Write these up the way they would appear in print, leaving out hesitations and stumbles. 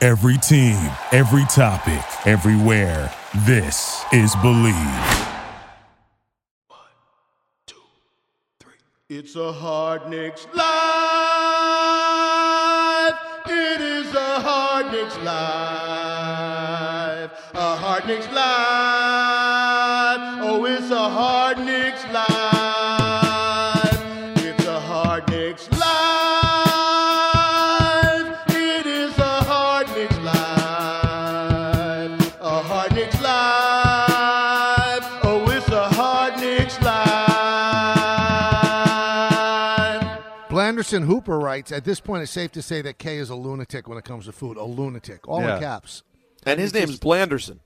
Every team, every topic, everywhere. This is Believe. 1, 2, 3. It's a Hard Knicks Live. It is a Hard Knicks Live. A Hard Knicks Live. Oh, it's a Hard Knicks Live. It's a Hard Knicks Live. It is a Hard Knicks Live. A Hard Knicks Live. Oh, it's a Hard Knicks Live. Blanderson Hooper writes, at this point, it's safe to say that K is a lunatic when it comes to food. A lunatic. All in caps. And his name's Blanderson.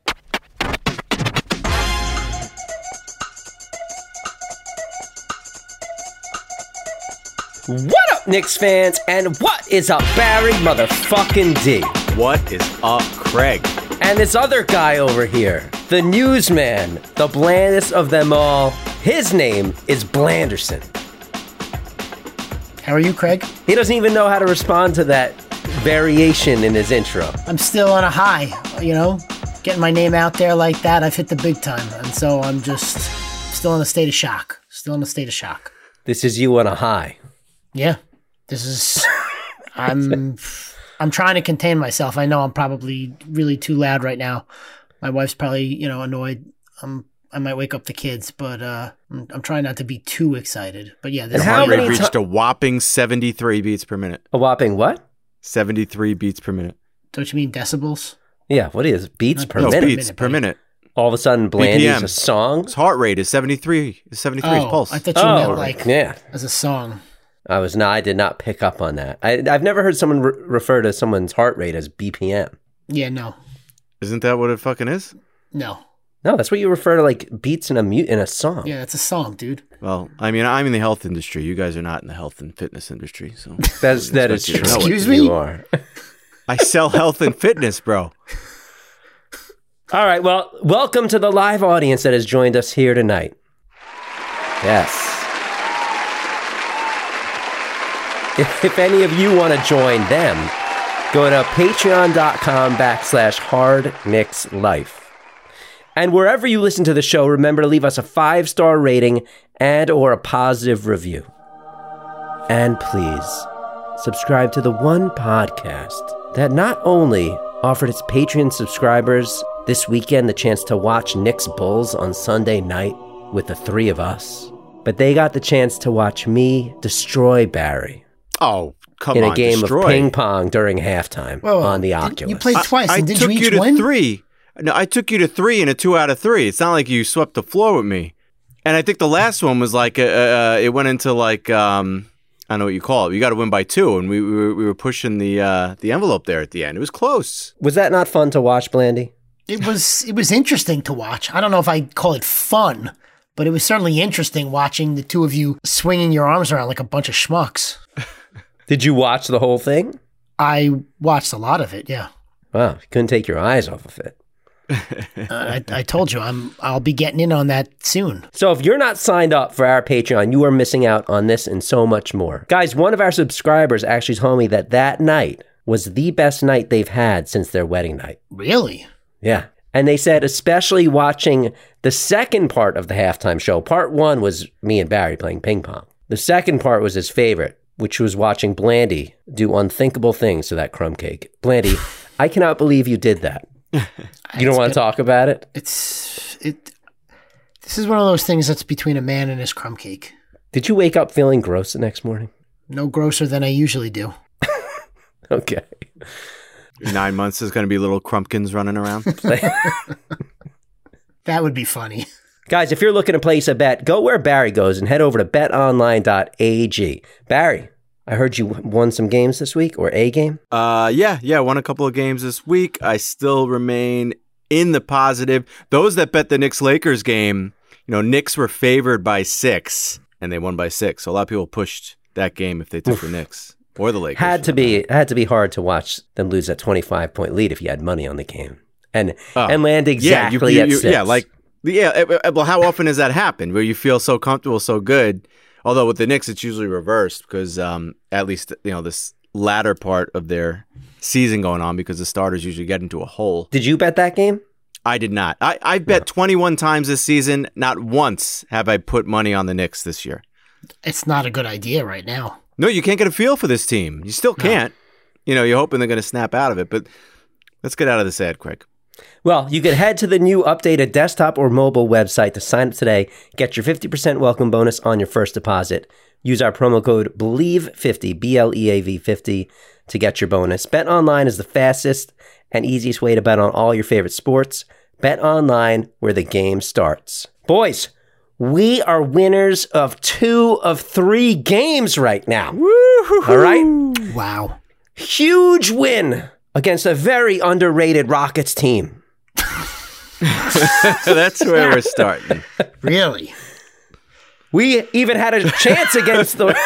What up, Knicks fans? And what is up, Barry motherfucking D? What is up, Craig? And this other guy over here, the newsman, the blandest of them all. His name is Blanderson. How are you, Craig? He doesn't even know how to respond to that variation in his intro. I'm still on a high, getting my name out there like that. I've hit the big time. And so I'm just still in a state of shock. This is you on a high. Yeah. This is, I'm trying to contain myself. I know I'm probably really too loud right now. My wife's probably, annoyed. I might wake up the kids, but I'm trying not to be too excited. But yeah, this heart rate reached a whopping 73 beats per minute. A whopping what? 73 beats per minute. Don't you mean decibels? Yeah, what is beats per no, minute? Beats per minute. All of a sudden, Blandy's a song? His heart rate is 73. 73 his pulse. I thought you meant as a song. I did not pick up on that. I've never heard someone refer to someone's heart rate as BPM. Yeah, no. Isn't that what it fucking is? No, that's what you refer to, like beats in a song. Yeah, it's a song, dude. Well, I mean, I'm in the health industry. You guys are not in the health and fitness industry, so that is true. Excuse me? You are. I sell health and fitness, bro. All right, well, welcome to the live audience that has joined us here tonight. Yes. If any of you want to join them, go to patreon.com/hardknickslife. And wherever you listen to the show, remember to leave us a 5-star rating and or a positive review. And please, subscribe to the one podcast that not only offered its Patreon subscribers this weekend the chance to watch Knicks Bulls on Sunday night with the three of us, but they got the chance to watch me destroy Barry. Oh, come on, in a game destroy. of ping pong during halftime on the Oculus. You played twice, and did you each to win? 3. No, I took you to 3 in a 2 out of 3. It's not like you swept the floor with me. And I think the last one was like it went into like I don't know what you call it. You got to win by 2, and we were pushing the envelope there at the end. It was close. Was that not fun to watch, Blandy? It was interesting to watch. I don't know if I'd call it fun, but it was certainly interesting watching the two of you swinging your arms around like a bunch of schmucks. Did you watch the whole thing? I watched a lot of it, yeah. Wow, you couldn't take your eyes off of it. I told you, I'll be getting in on that soon. So if you're not signed up for our Patreon, you are missing out on this and so much more. Guys, one of our subscribers actually told me that night was the best night they've had since their wedding night. Really? Yeah. And they said, especially watching the second part of the halftime show. Part 1 was me and Barry playing ping pong. The second part was his favorite, which was watching Blandy do unthinkable things to that crumb cake. Blandy, I cannot believe you did that. You don't want to talk about it? This is one of those things that's between a man and his crumb cake. Did you wake up feeling gross the next morning? No grosser than I usually do. Okay. 9 months is going to be little crumpkins running around. That would be funny. Guys, if you're looking to place a bet, go where Barry goes and head over to betonline.ag. Barry, I heard you won some games this week, or a game? Yeah, won a couple of games this week. I still remain in the positive. Those that bet the Knicks-Lakers game, Knicks were favored by 6, and they won by 6. So a lot of people pushed that game if they took the Knicks or the Lakers. Had to be hard to watch them lose that 25-point lead if you had money on the game and land exactly at 6. Well, how often has that happened where you feel so comfortable, so good? Although with the Knicks, it's usually reversed because at least this latter part of their season going on because the starters usually get into a hole. Did you bet that game? I did not. I bet 21 times this season. Not once have I put money on the Knicks this year. It's not a good idea right now. No, you can't get a feel for this team. You still can't. You know, you're hoping they're going to snap out of it. But let's get out of this ad, Craig. Well, you can head to the new updated desktop or mobile website to sign up today. Get your 50% welcome bonus on your first deposit. Use our promo code BLEAV50, BLEAV50, to get your bonus. Bet Online is the fastest and easiest way to bet on all your favorite sports. Bet Online, where the game starts. Boys, we are winners of 2 of 3 games right now. Woo-hoo-hoo. All right? Wow. Huge win against a very underrated Rockets team. That's where we're starting. Really? We even had a chance against the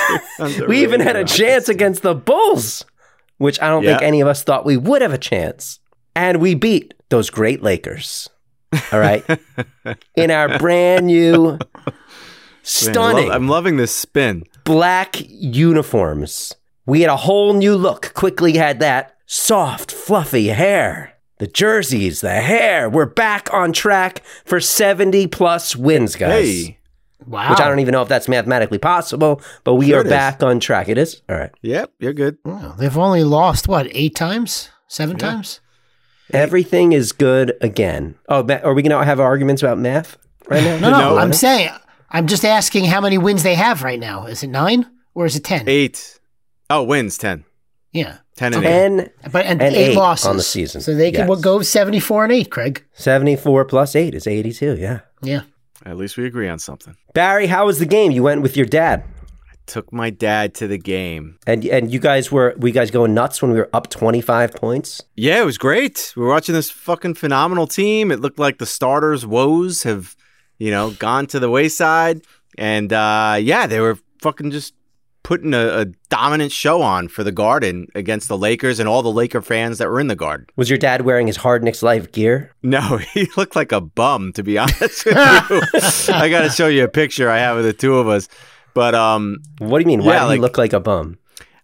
Bulls, which I don't think any of us thought we would have a chance. And we beat those great Lakers. All right. In our brand new, stunning, I'm loving this spin. Black uniforms. We had a whole new look. Quickly had that soft, fluffy hair. The jerseys, the hair. We're back on track for 70 plus wins, guys. Hey. Wow. Which I don't even know if that's mathematically possible, but we are back on track. It is? All right. Yep, you're good. Wow. They've only lost, 8 times? 7 times? Everything is good again. Oh, are we going to have arguments about math right now? No, I'm saying, I'm just asking how many wins they have right now. Is it 9 or is it 10? 8. Oh, wins 10. Yeah. 10 and 8. And 8 losses on the season. So they can go 74-8, Craig. 74 plus 8 is 82, yeah. Yeah. At least we agree on something. Barry, how was the game? You went with your dad. I took my dad to the game. And you guys were you guys going nuts when we were up 25 points? Yeah, it was great. We were watching this fucking phenomenal team. It looked like the starters' woes have, gone to the wayside. And they were fucking just putting a dominant show on for the Garden against the Lakers and all the Laker fans that were in the Garden. Was your dad wearing his Hard Knicks Life gear? No, he looked like a bum, to be honest with you. I got to show you a picture I have of the two of us. But what do you mean? Why did he look like a bum?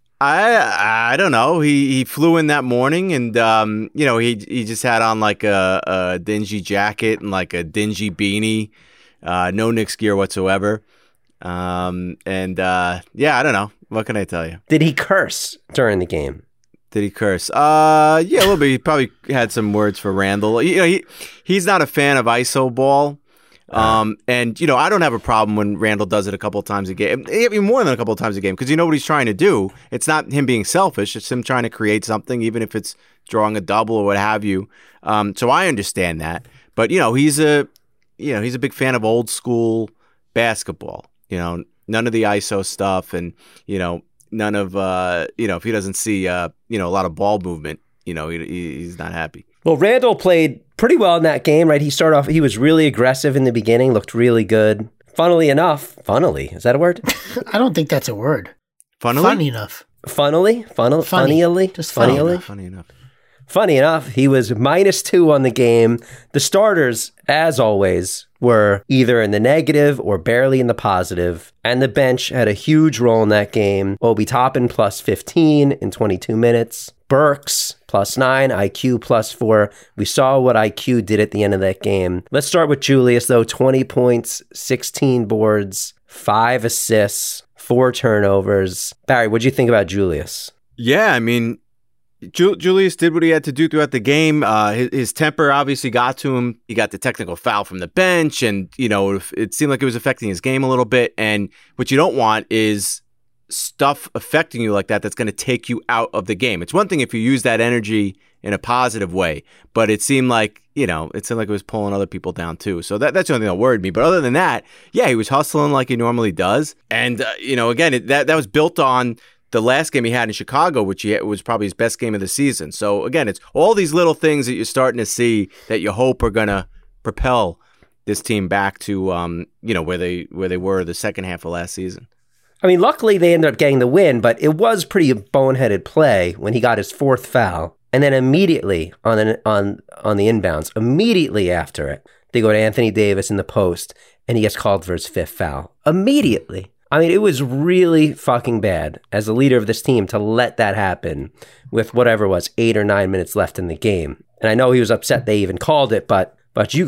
I don't know. He flew in that morning, and he just had on like a dingy jacket and like a dingy beanie, no Knicks gear whatsoever. I don't know. What can I tell you? Did he curse during the game? Did he curse? Yeah, a little bit. He probably had some words for Randall. He's not a fan of ISO ball. I don't have a problem when Randall does it a couple of times a game, even more than a couple of times a game, because you know what he's trying to do. It's not him being selfish; it's him trying to create something, even if it's drawing a double or what have you. So I understand that, but he's a big fan of old school basketball. None of the ISO stuff, and none of if he doesn't see a lot of ball movement, he's not happy. Well, Randall played pretty well in that game, right? He started off, he was really aggressive in the beginning, looked really good. Funnily, is that a word? I don't think that's a word. Funnily? Funny enough. Funny enough. Funny enough, he was -2 on the game. The starters, as always, were either in the negative or barely in the positive, and the bench had a huge role in that game. Obi Toppin +15 in 22 minutes. Burks +9, IQ +4. We saw what IQ did at the end of that game. Let's start with Julius, though. 20 points, 16 boards, 5 assists, 4 turnovers. Barry, what'd you think about Julius? Yeah, I mean, Julius did what he had to do throughout the game. His temper obviously got to him. He got the technical foul from the bench, and it seemed like it was affecting his game a little bit. And what you don't want is stuff affecting you like that that's going to take you out of the game. It's one thing if you use that energy in a positive way, but it seemed like it was pulling other people down too. So that's the only thing that worried me. But other than that, yeah, he was hustling like he normally does. And again, that was built on the last game he had in Chicago, which was probably his best game of the season. So again, it's all these little things that you're starting to see that you hope are going to propel this team back to where they were the second half of last season. I mean, luckily they ended up getting the win, but it was pretty boneheaded play when he got his 4th foul. And then immediately on the inbounds, immediately after it, they go to Anthony Davis in the post, and he gets called for his 5th foul. Immediately. I mean, it was really fucking bad as the leader of this team to let that happen with whatever it was 8 or 9 minutes left in the game. And I know he was upset they even called it, but you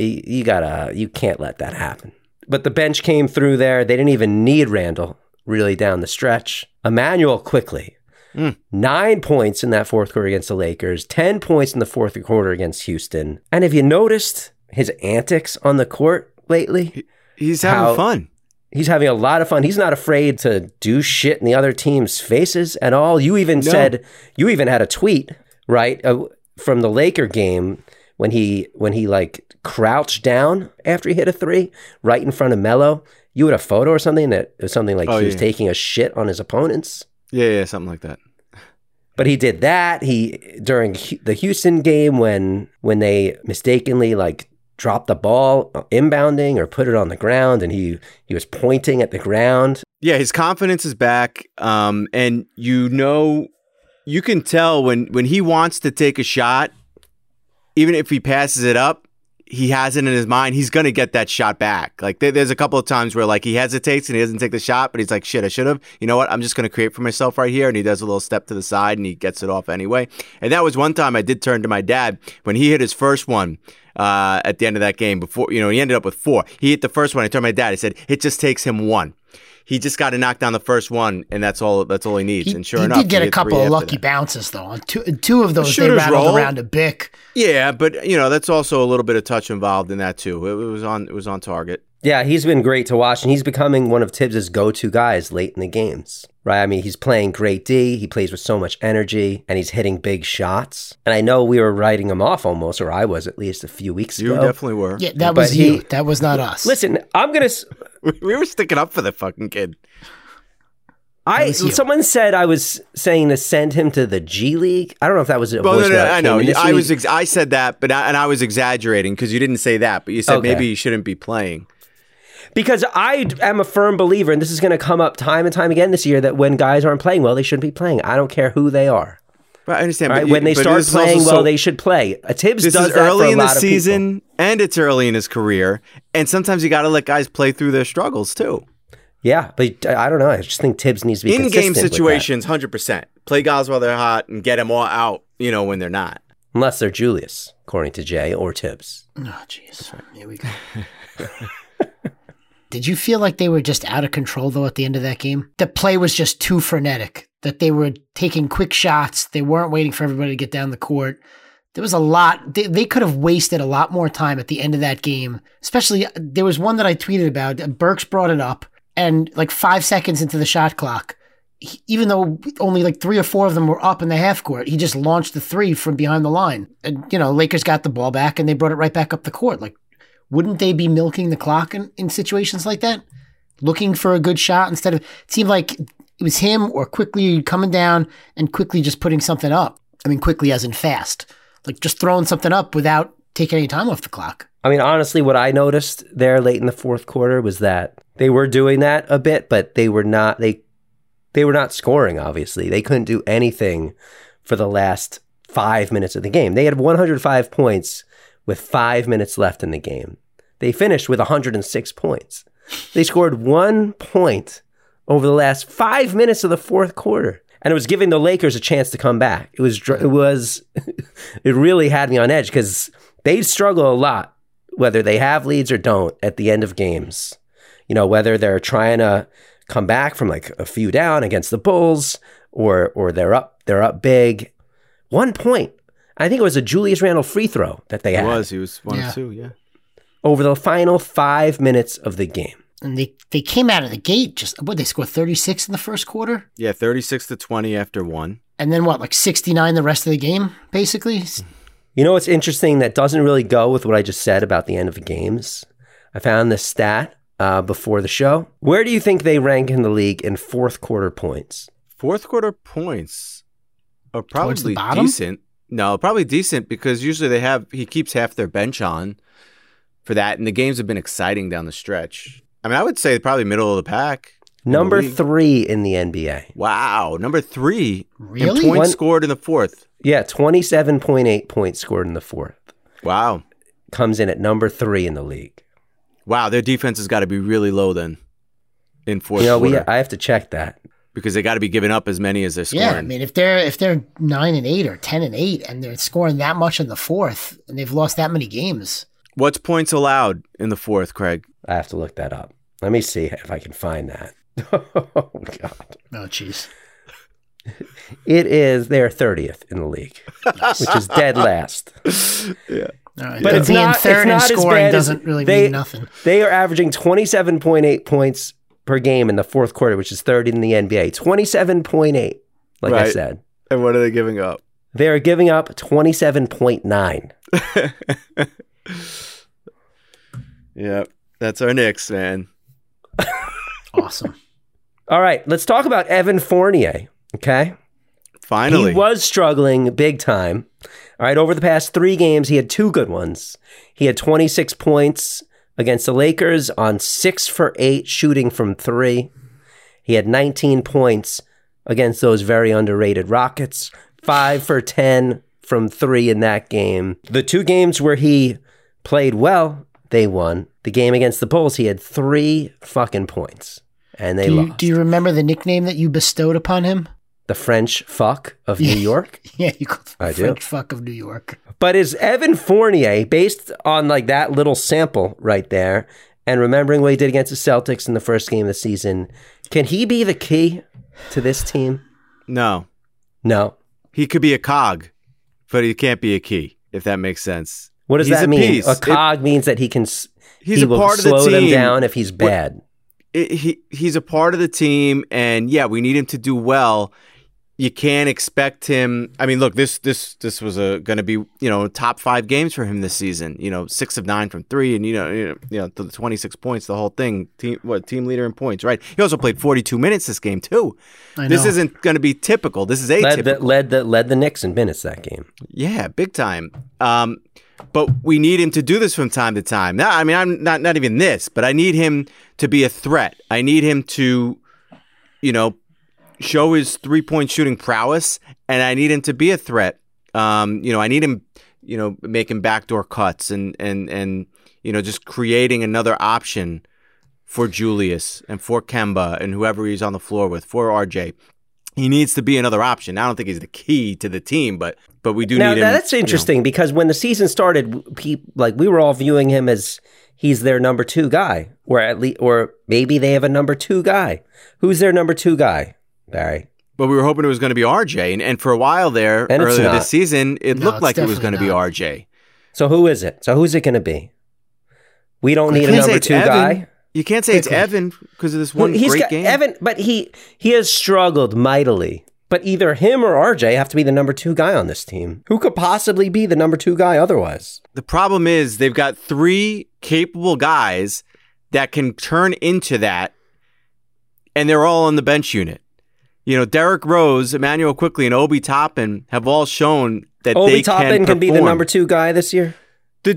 can't let that happen. But the bench came through there. They didn't even need Randall really down the stretch. Emmanuel quickly. 9 points in that fourth quarter against the Lakers, 10 points in the fourth quarter against Houston. And have you noticed his antics on the court lately? He's having fun. He's having a lot of fun. He's not afraid to do shit in the other team's faces at all. You even had a tweet, right, from the Laker game when he like crouched down after he hit a three right in front of Melo. You had a photo or something that was something like he was taking a shit on his opponents. Yeah, something like that. But he did that. During the Houston game when they mistakenly like dropped the ball inbounding or put it on the ground, and he was pointing at the ground. Yeah, his confidence is back, and you can tell when he wants to take a shot, even if he passes it up, he has it in his mind, he's going to get that shot back. Like there's a couple of times where like he hesitates and he doesn't take the shot, but he's like, shit, I should have. You know what? I'm just going to create for myself right here. And he does a little step to the side and he gets it off anyway. And that was one time I did turn to my dad when he hit his first one at the end of that game before, he ended up with 4. He hit the first one. I turned to my dad. I said, it just takes him 1. He just got to knock down the first one, and that's all he needs. And sure enough, he did get a couple of lucky bounces though. On two of those, they rattled around a bic. Yeah, but that's also a little bit of touch involved in that too. It was on target. Yeah, he's been great to watch, and he's becoming one of Tibbs' go-to guys late in the games. Right? I mean, he's playing great D. He plays with so much energy, and he's hitting big shots. And I know we were writing him off almost, or I was at least a few weeks ago. You definitely were. Yeah, that was you. That was not us. Listen, I'm gonna. We were sticking up for the fucking kid. Someone said I was saying to send him to the G League. I don't know if that was a voice. No, I know. I said that, but I was exaggerating because you didn't say that. But you said maybe you shouldn't be playing. Because I am a firm believer, and this is going to come up time and time again this year, that when guys aren't playing well, they shouldn't be playing. I don't care who they are. Right, I understand. Right? When they start playing well, they should play. Tibbs does that for a lot of people. This is early in the season, and it's early in his career. And sometimes you got to let guys play through their struggles, too. Yeah, but I don't know. I just think Tibbs needs to be consistent in-game situations, 100%. Play guys while they're hot and get them all out, when they're not. Unless they're Julius, according to Jay, or Tibbs. Oh, jeez. Right. Here we go. Did you feel like they were just out of control, though, at the end of that game? The play was just too frenetic, that they were taking quick shots. They weren't waiting for everybody to get down the court. There was a lot. They could have wasted a lot more time at the end of that game. Especially, there was one that I tweeted about. Burks brought it up, and like 5 seconds into the shot clock, even though only like 3 or 4 of them were up in the half court, he just launched the 3 from behind the line. And, Lakers got the ball back, and they brought it right back up the court. Like, wouldn't they be milking the clock in situations like that? Looking for a good shot instead of... It seemed like it was him or Quickly coming down and quickly just putting something up. I mean, quickly as in fast. Like just throwing something up without taking any time off the clock. I mean, honestly, what I noticed there late in the fourth quarter was that they were doing that a bit, but they were not scoring, obviously. They couldn't do anything for the last 5 minutes of the game. They had 105 points with 5 minutes left in the game. They finished with 106 points. They scored 1 point over the last 5 minutes of the fourth quarter. And it was giving the Lakers a chance to come back. It really had me on edge because they struggle a lot, whether they have leads or don't at the end of games. Whether they're trying to come back from like a few down against the Bulls or they're up big. 1 point. I think it was a Julius Randle free throw that they had. He was 1 of 2, yeah. Over the final 5 minutes of the game. And they came out of the gate they scored 36 in the first quarter? Yeah, 36-20 after 1. And then like 69 the rest of the game, basically? What's interesting that doesn't really go with what I just said about the end of games? I found this stat before the show. Where do you think they rank in the league in fourth quarter points? Fourth quarter points are probably decent. No, probably decent because usually he keeps half their bench on for that, and the games have been exciting down the stretch. I mean, I would say probably middle of the pack. Number 3 in the NBA. Wow, number 3. Really? And points scored in the fourth. Yeah, 27.8 points scored in the fourth. Wow. Comes in at number 3 in the league. Wow, their defense has got to be really low then. in fourth quarter. I have to check that. Because they got to be giving up as many as they're scoring. Yeah, I mean, if they're 9-8 or 10-8 and they're scoring that much in the fourth and they've lost that many games. What's points allowed in the fourth, Craig? I have to look that up. Let me see if I can find that. Oh, God. Oh, jeez. They're 30th in the league, which is dead last. Yeah. All right. But it's being not, third it's in not as scoring bad doesn't really mean nothing. They are averaging 27.8 points per game in the fourth quarter, which is third in the NBA. 27.8, like I said. And what are they giving up? They are giving up 27.9. Yep. That's our Knicks, man. Awesome. All right, let's talk about Evan Fournier, okay? Finally. He was struggling big time. All right, over the past 3 games, he had 2 good ones. He had 26 points against the Lakers on 6 for 8 shooting from 3. He had 19 points against those very underrated Rockets. 5 for 10 from 3 in that game. The 2 games where he played well, they won. The game against the Bulls, he had 3 fucking points, and they lost. Do you remember the nickname that you bestowed upon him? The French fuck of New York? Yeah, you called I the do. French fuck of New York. But is Evan Fournier, based on like that little sample right there, and remembering what he did against the Celtics in the first game of the season, can he be the key to this team? No. No. He could be a cog, but he can't be a key, if that makes sense. What does He's that a mean? piece. A cog means that he can. He's he a will part of the slow them team. down if he's bad. He's a part of the team, and yeah, we need him to do well. You can't expect him. I mean, look, this was going to be top 5 games for him this season. 6 of 9 from 3, and the 26 points, the whole thing. Team leader in points, right? He also played 42 minutes this game too. This isn't going to be typical. This is atypical. Led the Knicks in minutes that game. Yeah, big time. But we need him to do this from time to time. Now, I mean, I'm not even this, but I need him to be a threat. I need him to, show his 3-point shooting prowess, and I need him to be a threat. I need him, making backdoor cuts and just creating another option for Julius and for Kemba and whoever he's on the floor with, for RJ. He needs to be another option. I don't think he's the key to the team, but we do need him. Now, that's interesting because when the season started, we were all viewing him as he's their number 2 guy, or maybe they have a number 2 guy. Who's their number 2 guy, Barry? But we were hoping it was going to be RJ, and for a while there, and earlier this season, it looked like it was going to be RJ. So who is it? So who's it going to be? We don't need a number 2 guy. You can't say it's Evan because of this one great game. Evan, but he has struggled mightily. But either him or RJ have to be the number 2 guy on this team. Who could possibly be the number 2 guy otherwise? The problem is they've got 3 capable guys that can turn into that, and they're all on the bench unit. Derrick Rose, Emmanuel Quickley, and Obi Toppin have all shown that Obi Toppin can be the number 2 guy this year? The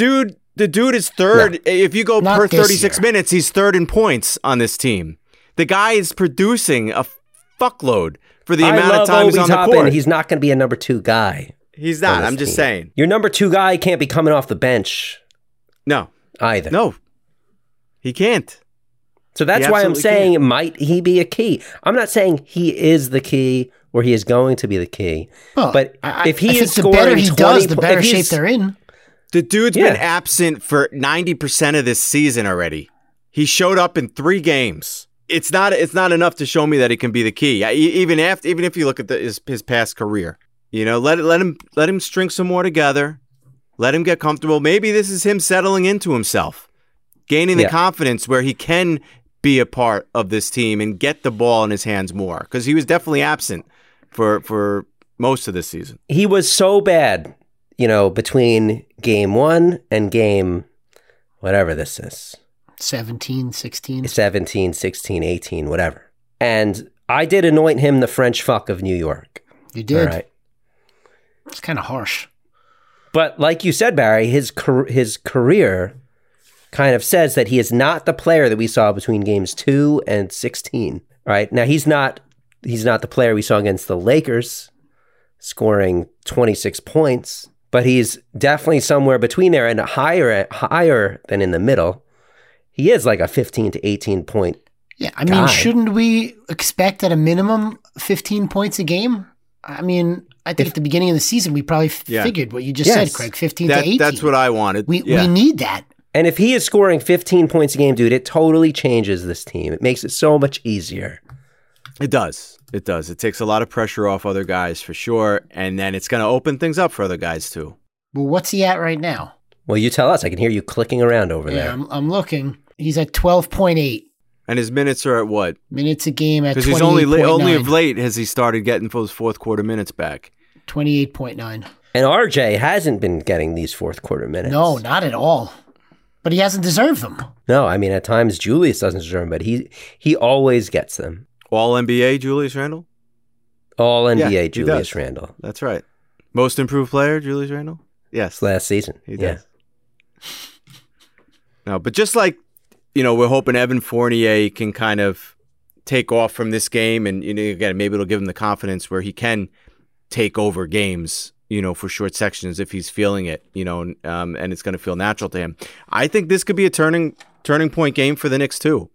dude is third. No. If you go Not per 36 minutes, he's third in points on this team. The guy is producing a fuckload for the amount of time he's on the court. He's not going to be a number 2 guy. He's not. I'm just saying. Your number 2 guy can't be coming off the bench. No. Either. No. He can't. So that's why I'm saying, might he be a key? I'm not saying he is the key or he is going to be the key. Well, but if he is scoring, the better he does, the better shape they're in. The dude's been absent for 90% of this season already. He showed up in 3 games. It's not enough to show me that he can be the key. Even if you look at his past career, let him string some more together. Let him get comfortable. Maybe this is him settling into himself, gaining the confidence where he can be a part of this team and get the ball in his hands more, because he was definitely absent for most of this season. He was so bad, between game 1 and game whatever this is. 17, 16. 17, 16, 18, whatever. And I did anoint him the French fuck of New York. You did. All right. It's kind of harsh. But like you said, Barry, his career kind of says that he is not the player that we saw between games 2 and 16. Right? Now, he's not the player we saw against the Lakers, scoring 26 points, but he's definitely somewhere between there and higher than in the middle. He is like a 15 to 18 point Yeah, I mean, shouldn't we expect at a minimum 15 points a game? I mean, I think at the beginning of the season, we probably figured what you just said, Craig, 15 to 18. That's what I wanted. We need that. And if he is scoring 15 points a game, dude, it totally changes this team. It makes it so much easier. It does. It does. It takes a lot of pressure off other guys for sure. And then it's going to open things up for other guys too. Well, what's he at right now? Well, you tell us. I can hear you clicking around over there. I'm looking. He's at 12.8. And his minutes are at what? Minutes a game at 28.9. Because he's only of late has he started getting those fourth quarter minutes back. 28.9. And RJ hasn't been getting these fourth quarter minutes. No, not at all. But he hasn't deserved them. No, I mean, at times Julius doesn't deserve them, but he always gets them. All NBA Julius Randle? All NBA Julius Randle. That's right. Most improved player, Julius Randle? Yes. Last season. He does. No, but just like, we're hoping Evan Fournier can kind of take off from this game and, again, maybe it'll give him the confidence where he can take over games, for short sections if he's feeling it, and it's going to feel natural to him. I think this could be a turning point game for the Knicks too.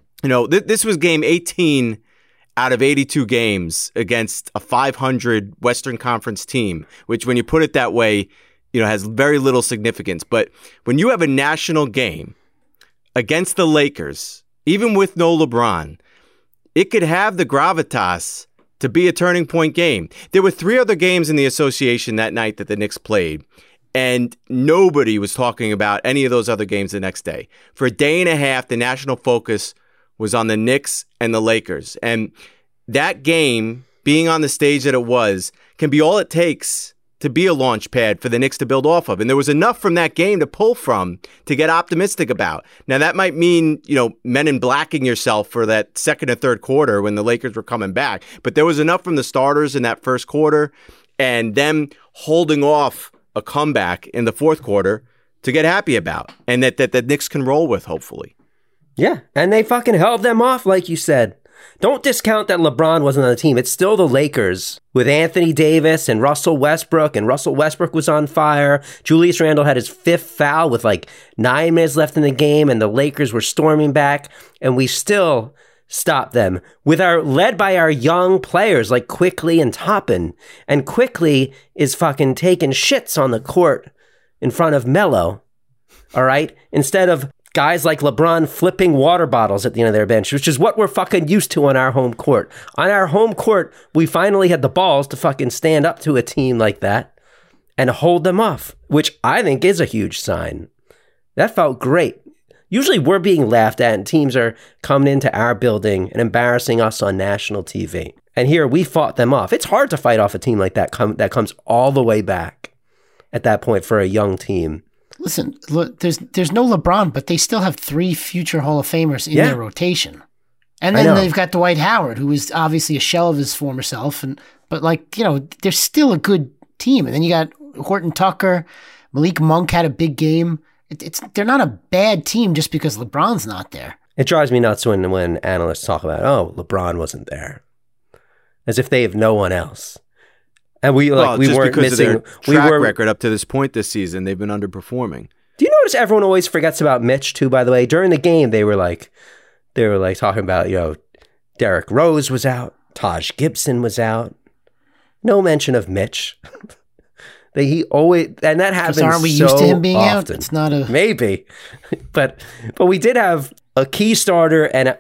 This was game 18 out of 82 games against a 500 Western Conference team, which when you put it that way, has very little significance. But when you have a national game against the Lakers, even with no LeBron, it could have the gravitas to be a turning point game. There were 3 other games in the association that night that the Knicks played, and nobody was talking about any of those other games the next day. For a day and a half, the national focus was on the Knicks and the Lakers. And that game, being on the stage that it was, can be all it takes to be a launch pad for the Knicks to build off of. And there was enough from that game to pull from to get optimistic about. Now, that might mean, men in blacking yourself for that second or third quarter when the Lakers were coming back. But there was enough from the starters in that first quarter and them holding off a comeback in the fourth quarter to get happy about. And that the Knicks can roll with, hopefully. Yeah, and they fucking held them off, like you said. Don't discount that LeBron wasn't on the team. It's still the Lakers with Anthony Davis and Russell Westbrook was on fire. Julius Randle had his 5th foul with 9 minutes left in the game, and the Lakers were storming back, and we still stopped them led by our young players like Quickley and Toppin. And Quickley is fucking taking shits on the court in front of Melo. All right? Instead of guys like LeBron flipping water bottles at the end of their bench, which is what we're fucking used to on our home court. On our home court, we finally had the balls to fucking stand up to a team like that and hold them off, which I think is a huge sign. That felt great. Usually we're being laughed at and teams are coming into our building and embarrassing us on national TV. And here we fought them off. It's hard to fight off a team like that that comes all the way back at that point for a young team. Listen, look, there's no LeBron, but they still have 3 future Hall of Famers in their rotation. And then they've got Dwight Howard, who is obviously a shell of his former self. But they're still a good team. And then you got Horton Tucker. Malik Monk had a big game. They're not a bad team just because LeBron's not there. It drives me nuts when analysts talk about, LeBron wasn't there. As if they have no one else. And we weren't missing. Track record up to this point this season, they've been underperforming. Do you notice everyone always forgets about Mitch too? By the way, during the game, they were talking about Derrick Rose was out, Taj Gibson was out. No mention of Mitch. He always, and that happens. Aren't we so used to him being often. out? It's not a maybe, but we did have a key starter and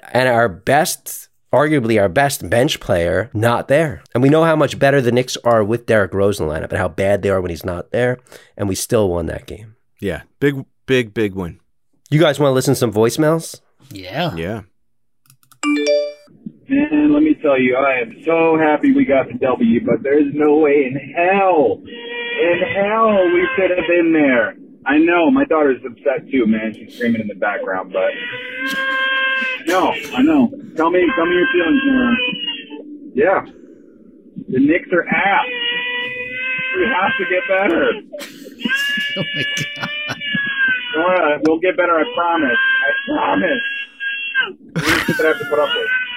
arguably our best bench player not there. And we know how much better the Knicks are with Derrick Rose in the lineup and how bad they are when he's not there. And we still won that game. Yeah. Big win. You guys want to listen to some voicemails? Yeah. Yeah. Man, let me tell you, I am so happy we got the W, but there's no way in hell we could have been there. I know, my daughter's upset too, man. She's screaming in the background, but no, I know. Tell me your feelings, man. Yeah. The Knicks are ass. We have to get better. Oh my God. Don't worry, we'll get better, I promise. I promise. What do you think that I have to put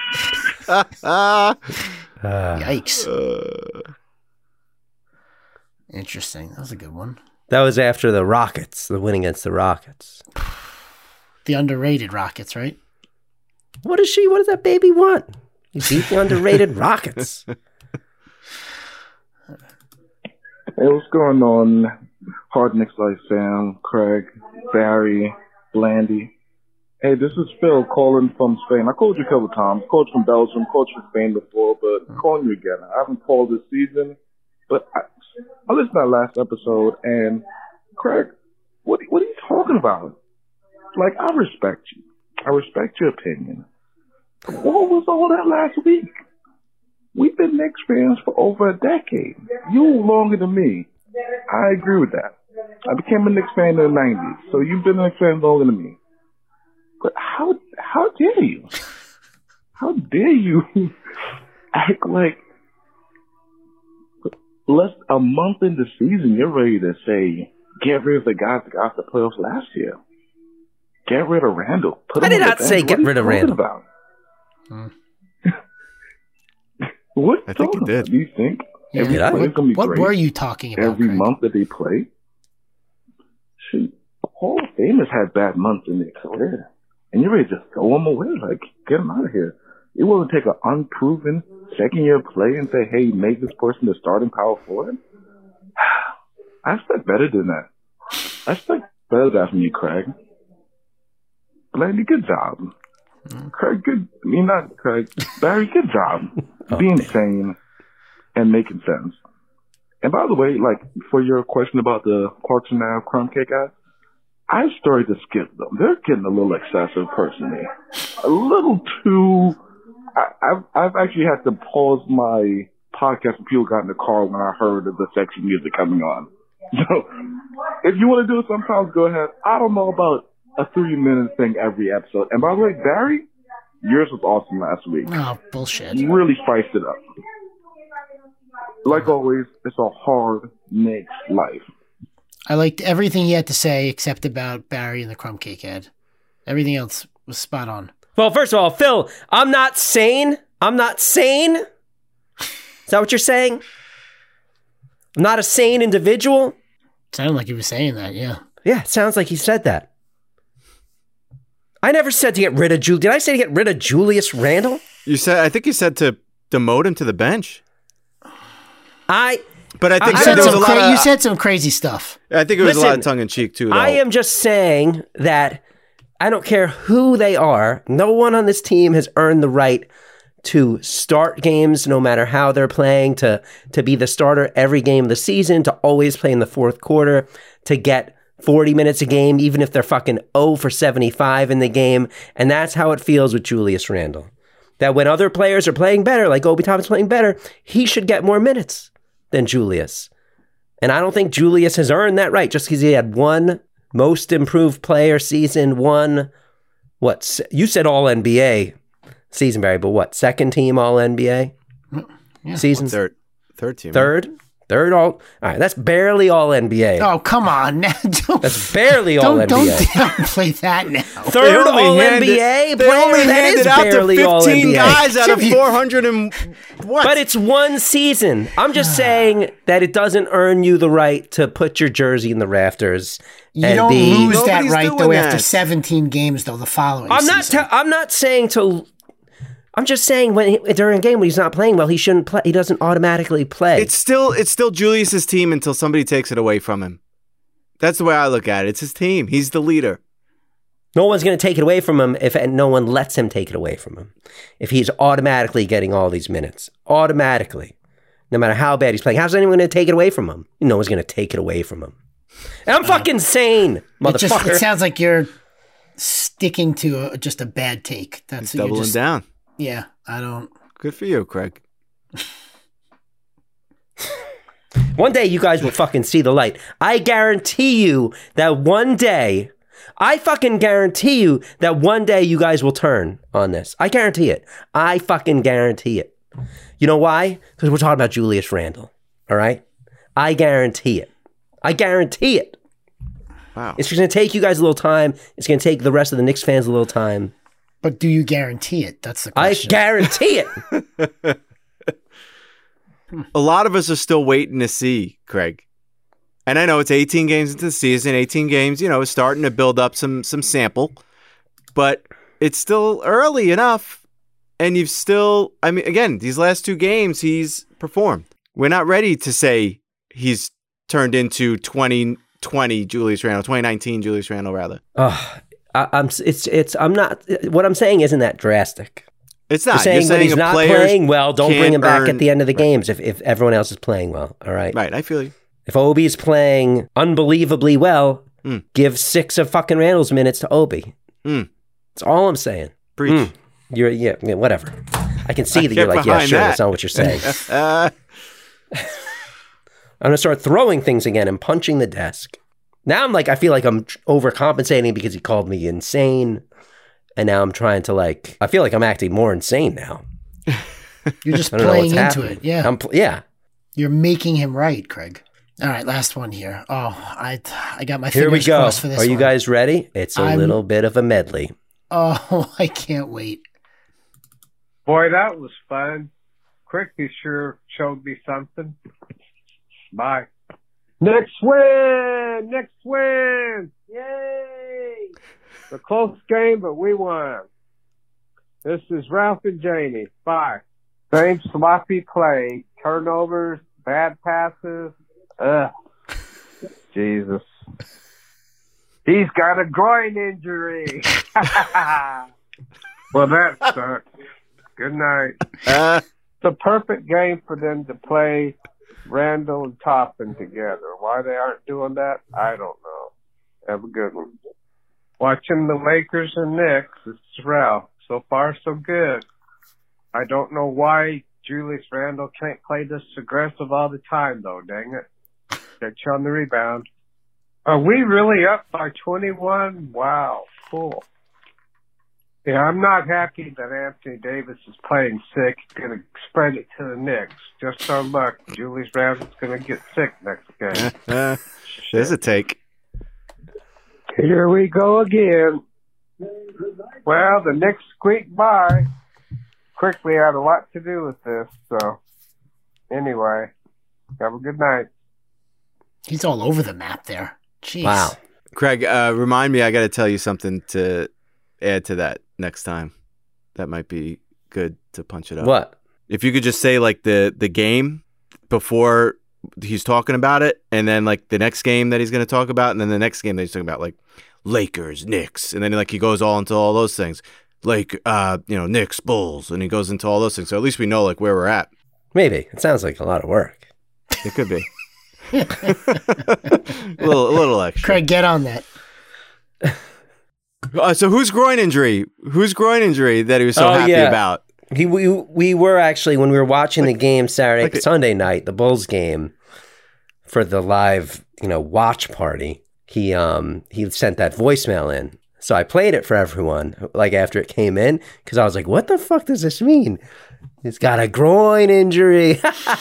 up with? Yikes. Interesting. That was a good one. That was after the Rockets, the win against the Rockets. The underrated Rockets, right? What does that baby want? You beat the underrated Rockets. Hey, what's going on? Hard Knicks Life fam, Craig, Barry, Blandy. Hey, this is Phil calling from Spain. I called you a couple times. Called from Belgium, called from Spain before, but I'm calling you again. I haven't called this season, but I listened to that last episode, and Craig, what are you talking about? Like, I respect you. I respect your opinion. What was all that last week? We've been Knicks fans for over a decade. You longer than me. I agree with that. I became a Knicks fan in the 90s, so you've been a Knicks fan longer than me. But how dare you? How dare you act like less a month into the season, you're ready to say, get rid of the guys that got the playoffs last year. Get rid of Randall. I did not say get rid of Randall. About? What? I think you did. Do you think every Did I? player's gonna be What great were you talking about? every Craig? month that they play? Shoot, Hall of Famers had bad months in their career, and you're ready to just throw them away, like get them out of here. It wouldn't take an unproven second-year play and say, "Hey, make this person the starting power forward." I expect better than that. I expect better than that from you, Craig. Blandy, good job. Craig, good. I mean, not Craig. Barry, good job. Being sane and making sense. And by the way, like, for your question about the Clarkson Ave crumb cake guys, I've started to skip them. They're getting a little excessive, personally. A little too. I've actually had to pause my podcast when people got in the car when I heard of the sexy music coming on. So, if you want to do it sometimes, go ahead. I don't know about a 3-minute thing every episode. And by the way, Barry, yours was awesome last week. Oh, bullshit. You really spiced it up. Like always, it's a hard Knicks life. I liked everything he had to say except about Barry and the crumb cake head. Everything else was spot on. Well, first of all, Phil, I'm not sane. I'm not sane. Is that what you're saying? I'm not a sane individual? Sounded like he was saying that, yeah. Yeah, it sounds like he said that. I never said to get rid of Julius. Did I say to get rid of Julius Randle? I think you said to demote him to the bench. But I think there was a lot of, you said some crazy stuff. I think it was a lot of tongue in cheek too. Though. I am just saying that I don't care who they are. No one on this team has earned the right to start games, no matter how they're playing, to be the starter every game of the season, to always play in the fourth quarter, to get 40 minutes a game, even if they're fucking 0 for 75 in the game. And that's how it feels with Julius Randle. That when other players are playing better, like Obi Toppin's playing better, he should get more minutes than Julius. And I don't think Julius has earned that right just because he had one most improved player season, you said all NBA season, Barry, but what, second team all NBA season? Third team. Third all right, that's barely all NBA. Oh, come on. That's barely all NBA. Don't downplay that now. Third all NBA? They only handed out to 15 guys out of 400 and what? But it's one season. I'm just saying that it doesn't earn you the right to put your jersey in the rafters. You and don't lose that Nobody's right, doing though, that. after 17 games, though, the following season. I'm not saying to... I'm just saying during a game when he's not playing well, he shouldn't play. He doesn't automatically play. It's still Julius's team until somebody takes it away from him. That's the way I look at it. It's his team. He's the leader. No one's going to take it away from him and no one lets him take it away from him. If he's automatically getting all these minutes. Automatically. No matter how bad he's playing. How's anyone going to take it away from him? No one's going to take it away from him. And I'm fucking sane, motherfucker. It sounds like you're sticking to just a bad take. That's what doubling down. Yeah, I don't. Good for you, Craig. One day you guys will fucking see the light. I guarantee you that one day, I fucking guarantee you that one day you guys will turn on this. I guarantee it. I fucking guarantee it. You know why? Because we're talking about Julius Randle. All right? I guarantee it. I guarantee it. Wow. It's going to take you guys a little time. It's going to take the rest of the Knicks fans a little time. But do you guarantee it? That's the question. I guarantee it. A lot of us are still waiting to see, Craig. And I know it's 18 games into the season. 18 games, is starting to build up some sample. But it's still early enough. And you've still, I mean, again, these last 2 games, he's performed. We're not ready to say he's turned into 2020 Julius Randle, 2019 Julius Randle, rather. I'm not, what I'm saying isn't that drastic. It's not. You're saying when he's not playing well, don't bring him back at the end of the games if everyone else is playing well. All right. Right. I feel you. If Obi's playing unbelievably well, give 6 of fucking Randle's minutes to Obi. That's all I'm saying. Preach. Yeah, whatever. I can see that you're like, yeah, sure, that's not what you're saying. I'm going to start throwing things again and punching the desk. Now I'm like, I feel like I'm overcompensating because he called me insane. And now I'm trying to I feel like I'm acting more insane now. You're just playing into it. Yeah. Yeah. You're making him right, Craig. All right, last one here. Oh, I got my fingers crossed for this one. Are you guys ready? It's a little bit of a medley. Oh, I can't wait. Boy, that was fun. Cricky sure showed me something. Bye. Next win! Next win! Yay! A close game, but we won. This is Ralph and Janie. Bye. Same sloppy play. Turnovers, bad passes. Ugh. Jesus. He's got a groin injury. Well, that sucks. Good night. It's a perfect game for them to play Randle and Toppin together. Why they aren't doing that, I don't know. Have a good one. Watching the Lakers and Knicks, it's Ralph. So far, so good. I don't know why Julius Randle can't play this aggressive all the time, though, dang it. Get you on the rebound. Are we really up by 21? Wow, cool. Yeah, I'm not happy that Anthony Davis is playing sick. He's going to spread it to the Knicks. Just our luck. Julius Randle's going to get sick next game. There's a take. Here we go again. Well, the Knicks squeaked by. Quickly had a lot to do with this, so anyway, have a good night. He's all over the map there. Jeez. Wow. Craig, remind me, I got to tell you something to add to that next time. That might be good to punch it up. What? If you could just say the game before he's talking about it, and then the next game that he's going to talk about, and then the next game that he's talking about, Lakers, Knicks, and then he goes all into all those things. Knicks, Bulls, and he goes into all those things. So at least we know where we're at. Maybe. It sounds like a lot of work. It could be. a little extra. Craig, get on that. So whose groin injury? Whose groin injury that he was so happy about? We were actually, when we were watching the game Sunday night, the Bulls game, for the live, watch party, he sent that voicemail in. So I played it for everyone, after it came in, because I was like, what the fuck does this mean? He's got a groin injury.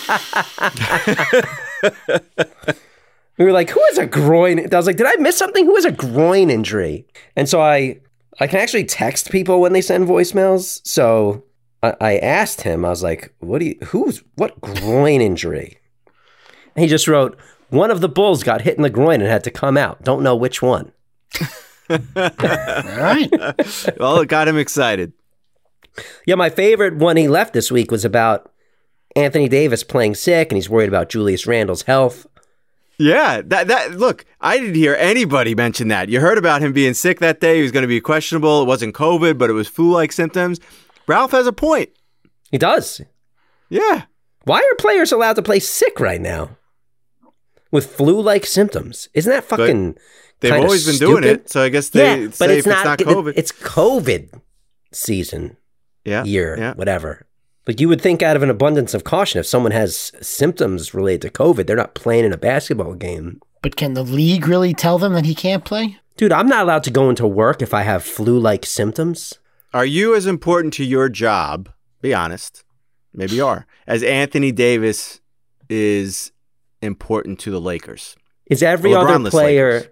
We were like, who has a groin? I was like, did I miss something? Who has a groin injury? And so I can actually text people when they send voicemails. So I asked him, I was like, what groin injury? And he just wrote, one of the Bulls got hit in the groin and had to come out. Don't know which one. All right. Well, it got him excited. Yeah, my favorite one he left this week was about Anthony Davis playing sick, and he's worried about Julius Randle's health. Yeah, that look, I didn't hear anybody mention that. You heard about him being sick that day. He was going to be questionable. It wasn't COVID, but it was flu-like symptoms. Ralph has a point. He does. Yeah. Why are players allowed to play sick right now with flu-like symptoms? Isn't that fucking They've always been doing it, so I guess they say if it's not COVID. It's COVID season, year, whatever. Like, you would think out of an abundance of caution, if someone has symptoms related to COVID, they're not playing in a basketball game. But can the league really tell them that he can't play? Dude, I'm not allowed to go into work if I have flu-like symptoms. Are you as important to your job, be honest, maybe you are, as Anthony Davis is important to the Lakers? Is every other player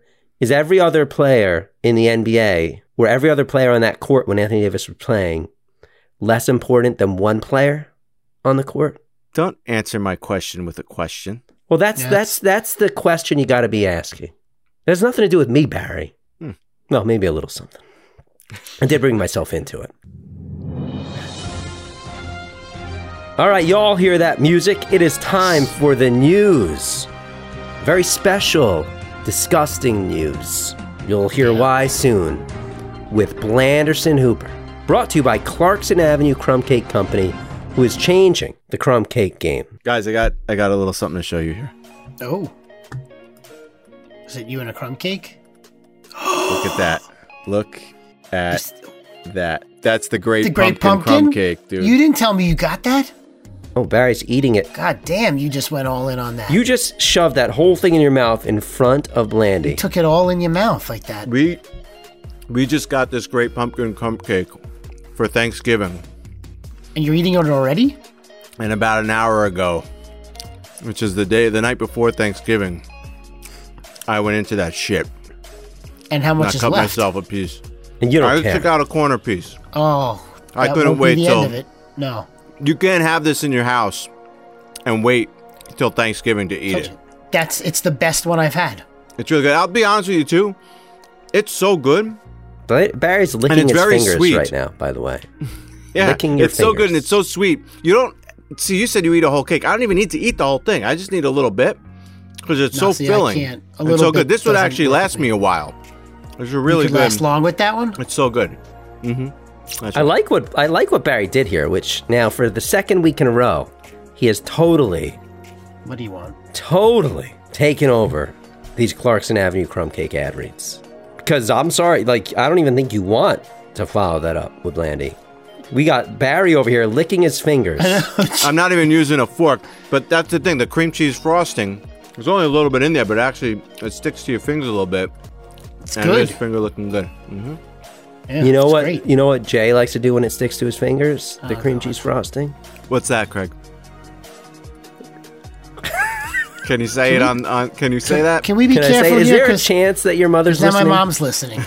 in the NBA, where every other player on that court when Anthony Davis was playing, less important than one player on the court? Don't answer my question with a question. Well, that's the question you got to be asking. It has nothing to do with me, Barry. Well, maybe a little something. I did bring myself into it. All right, y'all hear that music? It is time for the news. Very special, disgusting news. You'll hear why soon with Blanderson Hooper. Brought to you by Clarkson Avenue Crumb Cake Company, who is changing the crumb cake game. Guys, I got a little something to show you here. Oh. Is it you and a crumb cake? Look at that. Look at that. That's the great pumpkin crumb cake, dude. You didn't tell me you got that? Oh, Barry's eating it. God damn, you just went all in on that. You just shoved that whole thing in your mouth in front of Blandy. You took it all in your mouth like that. We just got this great pumpkin crumb cake for Thanksgiving. And you're eating it already? And about an hour ago, which is the night before Thanksgiving, I went into that shit. And how much is cut left? myself a piece. And you don't I care. took out a corner piece. Oh. I that couldn't won't be wait the till... end of it. No. You can't have this in your house and wait till Thanksgiving to eat it. It's the best one I've had. It's really good. I'll be honest with you, too. It's so good. Barry's licking his fingers sweet. right now, by the way. Yeah, licking your it's so good and it's so sweet. You don't... See, you said you eat a whole cake. I don't even need to eat the whole thing. I just need a little bit because it's so filling. I can't. It's so good. This would actually last me a while. It's really good. Last long with that one? It's so good. Mm-hmm. I like what Barry did here, which now for the second week in a row, he has totally... What do you want? Totally taken over these Clarkson Avenue crumb cake ad reads. Because I'm sorry, I don't even think you want to follow that up with Blandy. We got Barry over here licking his fingers. I'm not even using a fork, but that's the thing. The cream cheese frosting, there's only a little bit in there, but actually it sticks to your fingers a little bit. It's and good. His finger looking good. Mm-hmm. Yeah, you know what? Great. You know what Jay likes to do when it sticks to his fingers? The cream cheese frosting. What's that, Craig? Can you say it on? Can you say that? Can we be careful here? Is there a chance that your mother's listening? Now my mom's listening.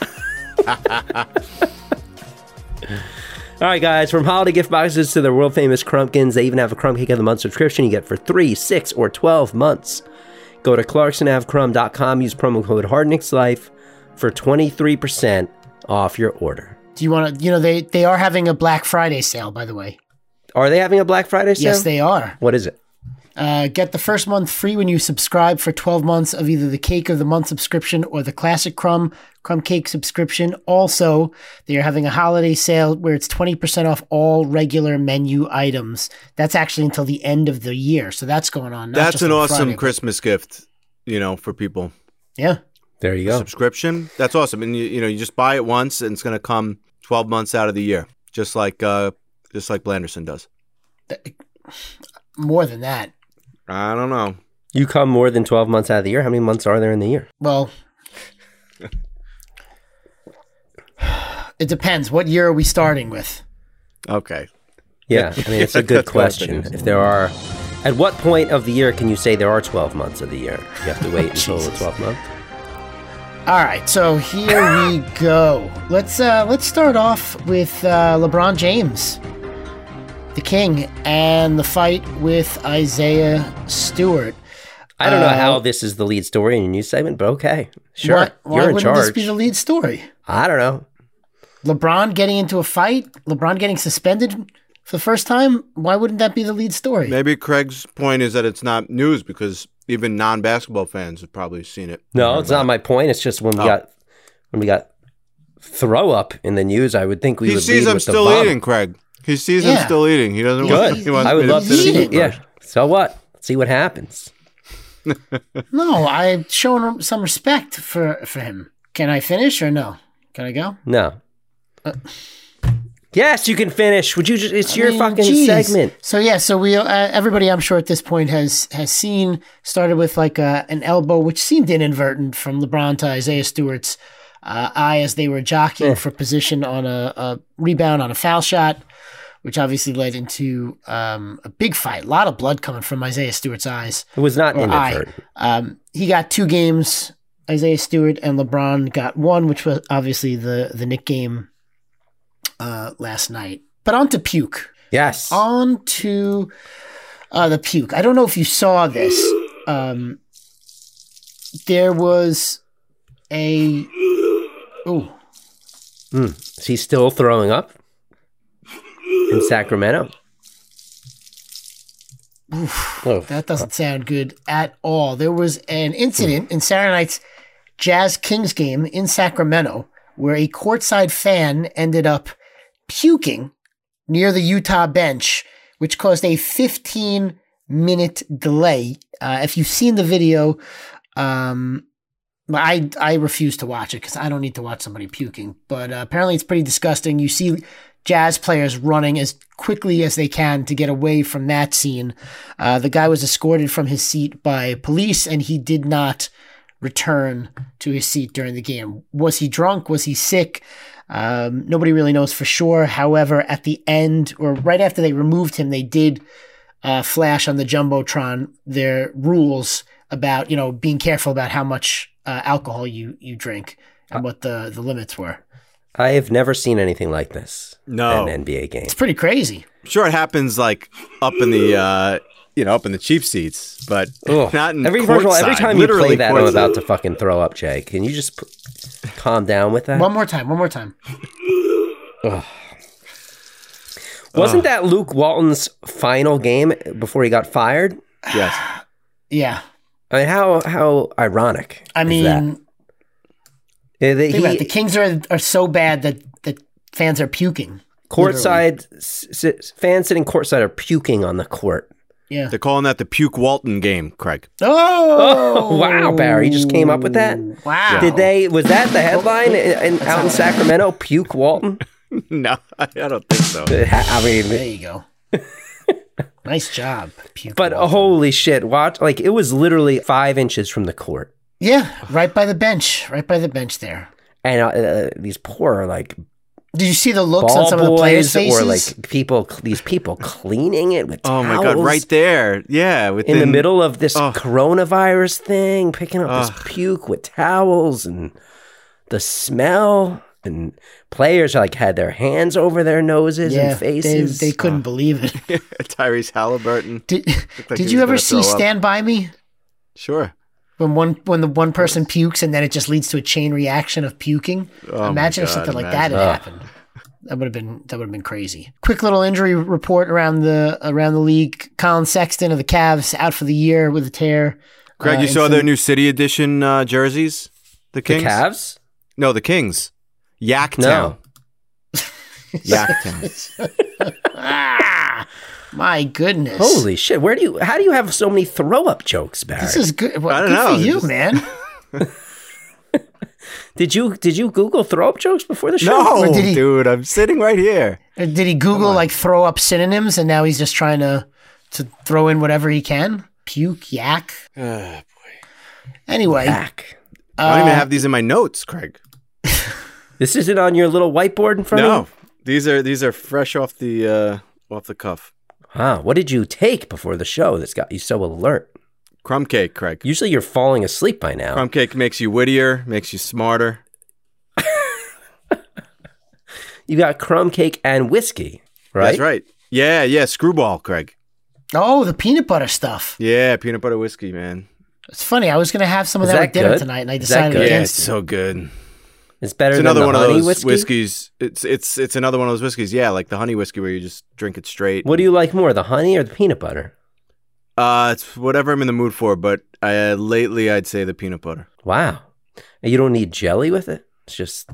All right, guys, from holiday gift boxes to their world-famous Crumpkins, they even have a Crumb Cake of the Month subscription you get for 3, 6, or 12 months. Go to ClarksonAveCrumb.com, use promo code HardnicksLife for 23% off your order. Do you want to, they are having a Black Friday sale, by the way. Are they having a Black Friday sale? Yes, they are. What is it? Get the first month free when you subscribe for 12 months of either the Cake of the Month subscription or the Classic Crumb Cake subscription. Also, they are having a holiday sale where it's 20% off all regular menu items. That's actually until the end of the year. So that's going on. That's an awesome Christmas gift, for people. Yeah. There you go. Subscription. That's awesome. And you just buy it once and it's going to come 12 months out of the year, just like Blanderson does. More than that. I don't know. You come more than 12 months out of the year? How many months are there in the year? Well, it depends. What year are we starting with? Okay. Yeah, it's a good question. If there are, at what point of the year can you say there are 12 months of the year? You have to wait until the 12th month. All right, so here we go. Let's start off with LeBron James, the king, and the fight with Isaiah Stewart. I don't know how this is the lead story in your news segment, but okay. Sure. Why You're in wouldn't charge. this be the lead story? I don't know. LeBron getting into a fight? LeBron getting suspended for the first time? Why wouldn't that be the lead story? Maybe Craig's point is that it's not news because even non-basketball fans have probably seen it. No, it's not my point. It's just when we got throw up in the news, I would think we would lead with the He sees him still eating, Craig. He sees him still eating. He doesn't want. He wants I would love to see it. Yeah. So what? See what happens. No, I'm showing some respect for him. Can I finish or no? Can I go? No. Yes, you can finish. Would you just? It's your fucking geez. segment. So yeah, so we everybody I'm sure at this point has seen started with like an elbow, which seemed inadvertent from LeBron to Isaiah Stewart's eye as they were jockeying for position on a rebound on a foul shot, which obviously led into a big fight. A lot of blood coming from Isaiah Stewart's eyes. It was not inadvertent. He got 2 games. Isaiah Stewart and LeBron got 1, which was obviously the Knick game last night. But on to puke. Yes. On to the puke. I don't know if you saw this. There was a... Ooh. Is he still throwing up in Sacramento? Oof, that doesn't sound good at all. There was an incident in Saturday night's Jazz Kings game in Sacramento where a courtside fan ended up puking near the Utah bench, which caused a 15-minute delay. If you've seen the video, I refuse to watch it because I don't need to watch somebody puking. But apparently it's pretty disgusting. You see Jazz players running as quickly as they can to get away from that scene. The guy was escorted from his seat by police, and he did not return to his seat during the game. Was he drunk? Was he sick? Nobody really knows for sure. However, at the end, or right after they removed him, they did flash on the Jumbotron their rules about, being careful about how much alcohol you drink and what the limits were. I have never seen anything like this. No. An NBA game. It's pretty crazy. Sure, it happens like up in the up in the cheap seats, but not in every courtside. time you play that, courtside. I'm about to fucking throw up, Jay. Can you just calm down with that? One more time. Wasn't that Luke Walton's final game before he got fired? Yes. Yeah. I mean, how ironic. I mean, think about it. The Kings are so bad that fans are puking. Courtside fans sitting courtside are puking on the court. Yeah, they're calling that the Puke Walton game, Craig. Oh, wow, Barry, you just came up with that. Wow. Was that the headline out in Sacramento? Puke Walton? No, I don't think so. I mean, there you go. Nice job, Puke but Walton. Holy shit! Watch, it was literally 5 inches from the court. Yeah, right by the bench there. And these poor Did you see the looks on some of the players' faces? Or these people cleaning it with towels. Oh my God, right there. Yeah. In the middle of this coronavirus thing, picking up this puke with towels and the smell. And players had their hands over their noses and faces. They couldn't believe it. Tyrese Halliburton. Did you ever see Stand By Me? Sure. When the one person pukes and then it just leads to a chain reaction of puking. Imagine if something like that had happened. That would have been crazy. Quick little injury report around the league. Colin Sexton of the Cavs out for the year with a tear. Greg, you saw their new City Edition jerseys? The Kings? The Cavs? No, the Kings. Yaktown. No. Yaktown. My goodness. Holy shit. How do you have so many throw up jokes, Barry? This is good. Well, I don't good know. for you, man. Did you Google throw up jokes before the show? No, dude, I'm sitting right here. Did he Google throw up synonyms and now he's just trying to throw in whatever he can? Puke, yak. Boy. Anyway. Yak. I don't even have these in my notes, Craig. This isn't on your little whiteboard in front of you? No, these are fresh off the cuff. Wow, what did you take before the show that's got you so alert? Crumb cake, Craig. Usually you're falling asleep by now. Crumb cake makes you wittier, makes you smarter. You got crumb cake and whiskey, right? That's right. Yeah, Screwball, Craig. Oh, the peanut butter stuff. Yeah, peanut butter whiskey, man. It's funny. I was going to have some of that with dinner tonight, and I decided Yeah, against it's it. so good. It's better than another the one honey of those whiskey? whiskeys. It's another one of those whiskeys. Yeah, like the honey whiskey where you just drink it straight. What do you like more, the honey or the peanut butter? It's whatever I'm in the mood for, but lately I'd say the peanut butter. Wow. And you don't need jelly with it? It's just...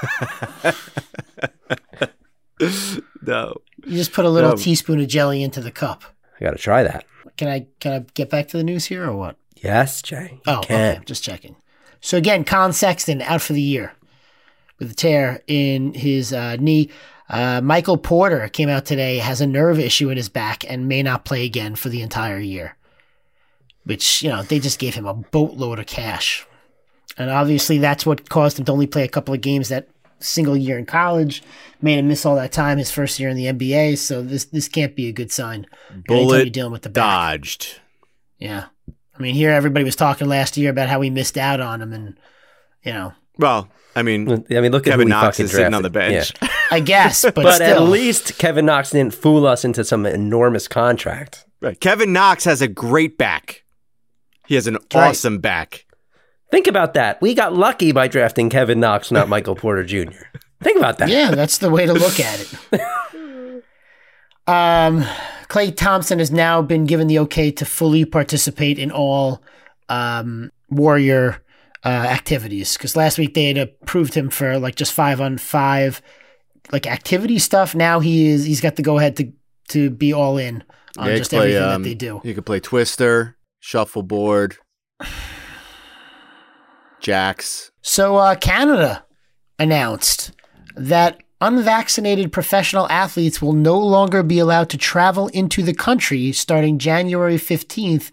No. You just put a little teaspoon of jelly into the cup. I got to try that. Can I get back to the news here or what? Yes, Jay. Okay. Just checking. So again, Colin Sexton out for the year with a tear in his knee. Michael Porter came out today, has a nerve issue in his back and may not play again for the entire year, which, they just gave him a boatload of cash. And obviously that's what caused him to only play a couple of games that single year in college, made him miss all that time his first year in the NBA. So this can't be a good sign. Bullet you're dealing with the back. dodged. Yeah. I mean, here everybody was talking last year about how we missed out on him and, Well, I mean, look at Kevin who we Knox fucking is sitting drafted. on the bench. Yeah. I guess, but But still. at least Kevin Knox didn't fool us into some enormous contract. Right. Kevin Knox has a great back. He has an awesome back. Think about that. We got lucky by drafting Kevin Knox, not Michael Porter Jr. Think about that. Yeah, that's the way to look at it. Klay Thompson has now been given the okay to fully participate in all Warrior activities. Because last week they had approved him for like just 5-on-5 like activity stuff. Now he's got the go ahead to be all in on just everything that they do. You could play Twister, Shuffleboard, Jacks. So Canada announced that unvaccinated professional athletes will no longer be allowed to travel into the country starting January 15th,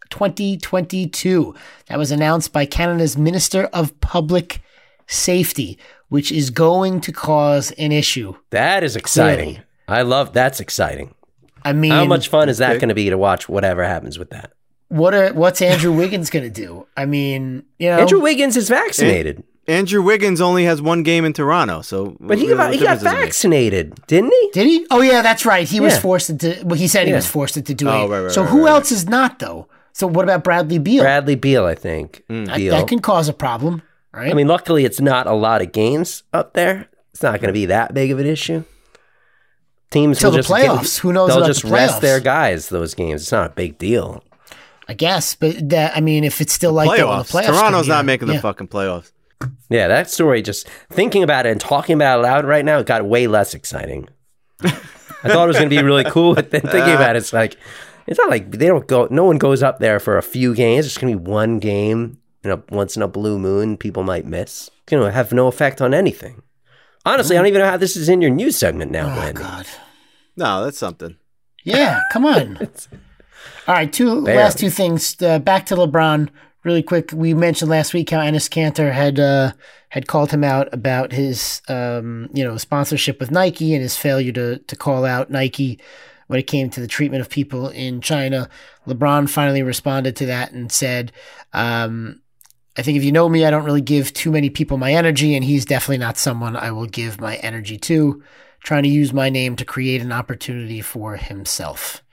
2022. That was announced by Canada's Minister of Public Safety, which is going to cause an issue. That is exciting. Clearly. That's exciting. I mean, how much fun is that going to be to watch whatever happens with that? What's Andrew Wiggins going to do? I mean, Andrew Wiggins is vaccinated. Andrew Wiggins only has one game in Toronto, so but he got vaccinated, didn't he? Did he? Oh yeah, that's right. He was forced into. Well, he said he was forced into doing. Oh, right. So who else is not though? So what about Bradley Beal? Bradley Beal, I think. That can cause a problem, right? I mean, luckily it's not a lot of games up there. It's not going to be that big of an issue. Teams till the playoffs. Who knows? They'll just rest their guys those games. It's not a big deal. I guess, but if it's still like that, the playoffs. Toronto's not making the fucking playoffs. Yeah, that story, just thinking about it and talking about it loud right now, it got way less exciting. I thought it was going to be really cool, but then thinking about it, it's not like they don't go, no one goes up there for a few games. It's just going to be one game, once in a blue moon, people might miss. It's going to have no effect on anything. Honestly, I don't even know how this is in your news segment now, Blandy. God. No, that's something. Yeah, come on. All right, last two things. Back to LeBron. Really quick, we mentioned last week how Enes Kanter had called him out about his sponsorship with Nike and his failure to call out Nike when it came to the treatment of people in China. LeBron finally responded to that and said, I think if you know me, I don't really give too many people my energy, and he's definitely not someone I will give my energy to, trying to use my name to create an opportunity for himself.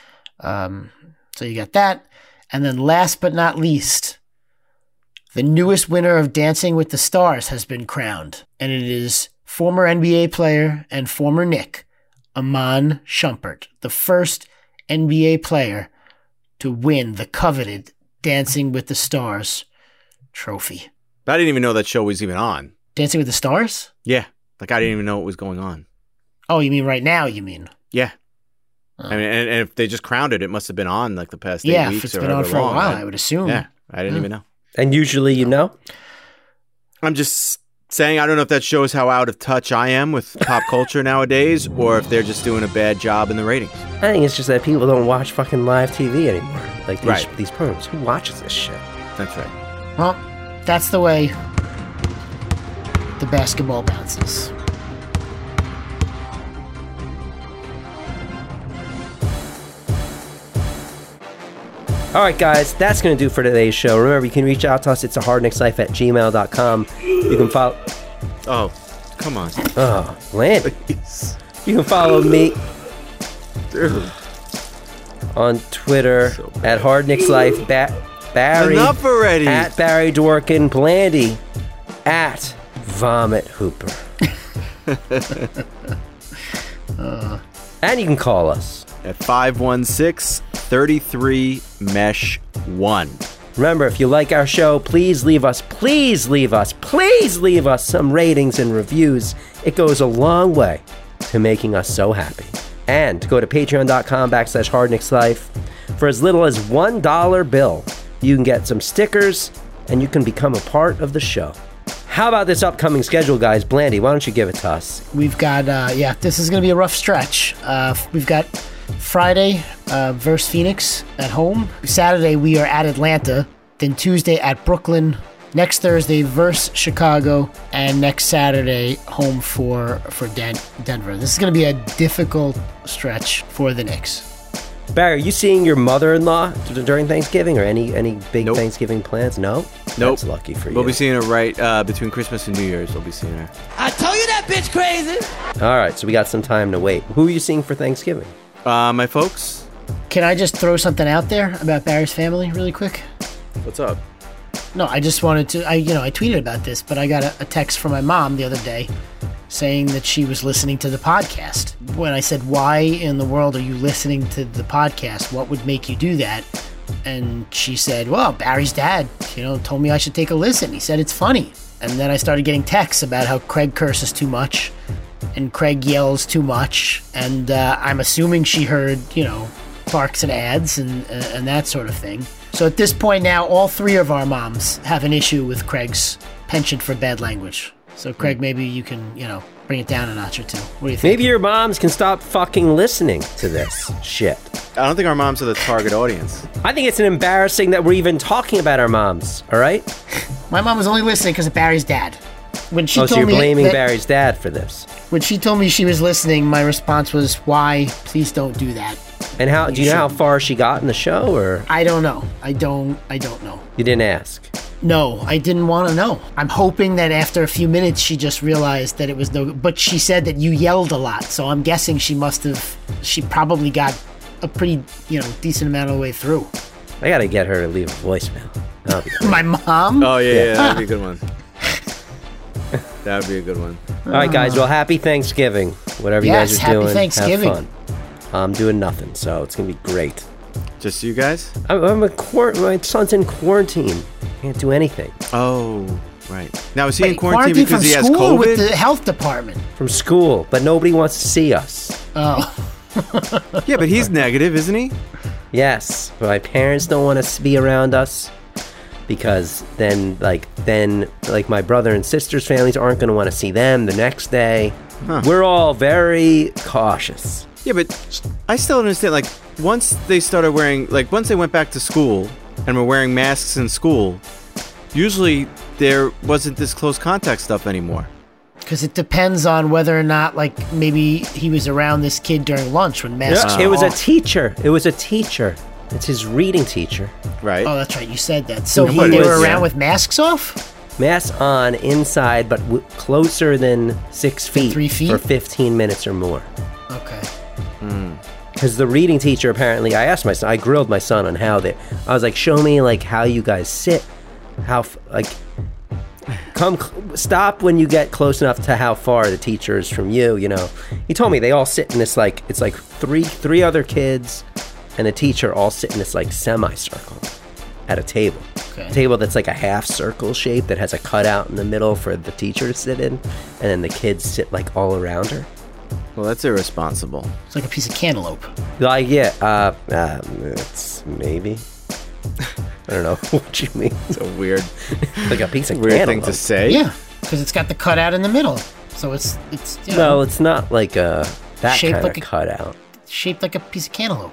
So you got that. And then last but not least, the newest winner of Dancing with the Stars has been crowned. And it is former NBA player and former Knick, Iman Shumpert, the first NBA player to win the coveted Dancing with the Stars trophy. I didn't even know that show was even on. Dancing with the Stars? Yeah. I didn't even know what was going on. Oh, you mean right now, you mean? Yeah. I mean, and if they just crowned it, it must have been on like the past 8 weeks. Yeah, if it's been on for a while, I would assume. Yeah, I didn't even know. And usually, I'm just saying, I don't know if that shows how out of touch I am with pop culture nowadays, or if they're just doing a bad job in the ratings. I think it's just that people don't watch fucking live TV anymore. Like these programs. Who watches this shit? That's right. Well, that's the way the basketball bounces. All right, guys, that's going to do for today's show. Remember, you can reach out to us. It's ahardknickslife@gmail.com. You can follow... Oh, come on. Oh, Landy. You can follow me on Twitter at hardknickslife. Barry. Enough already. At Barry Dworkin. Blandy at Vomit Hooper. And you can call us at 516-33-MESH-1. Remember, if you like our show, please leave us some ratings and reviews. It goes a long way to making us so happy. And go to patreon.com/hardknickslife. For as little as $1 bill, you can get some stickers and you can become a part of the show. How about this upcoming schedule, guys? Blandy, why don't you give it to us? We've got, this is going to be a rough stretch. We've got Friday versus Phoenix at home. Saturday we are at Atlanta. Then Tuesday at Brooklyn. Next Thursday versus Chicago. And next Saturday home for Denver. This is going to be a difficult stretch for the Knicks. Barry, are you seeing your mother-in-law during Thanksgiving or any big Thanksgiving plans? No? Nope. That's lucky for you. We'll be seeing her right between Christmas and New Year's. We'll be seeing her. I told you that bitch crazy. All right, so we got some time to wait. Who are you seeing for Thanksgiving? My folks. Can I just throw something out there about Barry's family really quick? What's up? No, I just wanted to, I tweeted about this, but I got a text from my mom the other day, saying that she was listening to the podcast. When I said, why in the world are you listening to the podcast? What would make you do that? And she said, well, Barry's dad, told me I should take a listen. He said it's funny. And then I started getting texts about how Craig curses too much and Craig yells too much. And I'm assuming she heard, barks and ads and that sort of thing. So at this point now, all three of our moms have an issue with Craig's penchant for bad language. So Craig, maybe you can, bring it down a notch or two. What do you think? Maybe your moms can stop fucking listening to this shit. I don't think our moms are the target audience. I think it's embarrassing that we're even talking about our moms, all right? My mom was only listening because of Barry's dad. When she so told you're me blaming that, Barry's dad for this. When she told me she was listening, my response was, why? Please don't do that. And how do you know how far she got in the show, or? I don't know. I don't know. You didn't ask? No, I didn't want to know. I'm hoping that after a few minutes she just realized that it was no. But she said that you yelled a lot, so I'm guessing she probably got a pretty, decent amount of the way through. I gotta get her to leave a voicemail. My mom? Oh yeah, that'd be a good one. That would be a good one. All right, guys. Well, happy Thanksgiving. Whatever you guys are doing, Thanksgiving. have fun. I'm doing nothing, so it's gonna be great. Just you guys? My son's in quarantine. Can't do anything. Oh, right. Now is he in quarantine because he has COVID? With the health department. From school, but nobody wants to see us. Oh. Yeah, but he's negative, isn't he? Yes, but my parents don't want to be around us because then my brother and sister's families aren't going to want to see them the next day. Huh. We're all very cautious. Yeah, but I still don't understand. Once they started wearing, once they went back to school and were wearing masks in school, usually there wasn't this close contact stuff anymore. Because it depends on whether or not, maybe he was around this kid during lunch when masks were It was off. a teacher. It's his reading teacher. Right. Oh, that's right. You said that. So they were around with masks off? Masks on inside, but closer than 6 feet. 3 feet? For 15 minutes or more. Okay. Because the reading teacher, apparently, I grilled my son on I was like, show me, how you guys sit. Stop when you get close enough to how far the teacher is from you, He told me they all sit in this, it's three other kids and the teacher all sit in this, semicircle at a table. Okay. A table that's a half circle shape that has a cutout in the middle for the teacher to sit in, and then the kids sit, all around her. Well, that's irresponsible. It's like a piece of cantaloupe. It's maybe. I don't know what you mean. It's a weird, a piece of weird cantaloupe. thing to say. Yeah, because it's got the cutout in the middle, so it's. No, it's not that shaped kind of cutout. Shaped like a piece of cantaloupe.